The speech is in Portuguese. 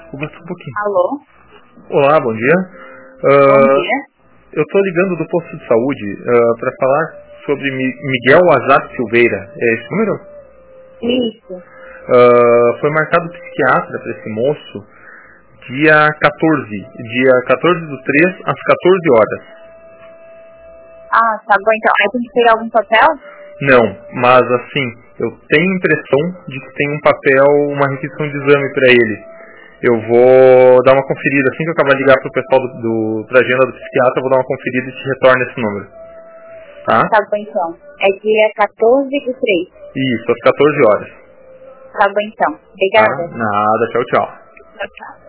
Desculpa só um pouquinho. Alô? Olá, bom dia. Bom dia. Eu estou ligando do posto de saúde para falar sobre Miguel Azar Silveira. É esse número? Isso. Foi marcado psiquiatra para esse moço dia 14 do 3 às 14 horas. Ah, tá bom então. Aí tem que pegar algum papel? Não, mas assim, eu tenho a impressão de que tem um papel, uma requisição de exame para ele. Eu vou dar uma conferida, assim que eu acabar de ligar pro pessoal pra agenda do psiquiatra, eu vou dar uma conferida e te retorno esse número. Tá? Tá bom então. É dia 14 do 3. Isso, às 14 horas. Tá bom então. Tá? Obrigada. Nada, tchau, tchau. Tchau, tchau.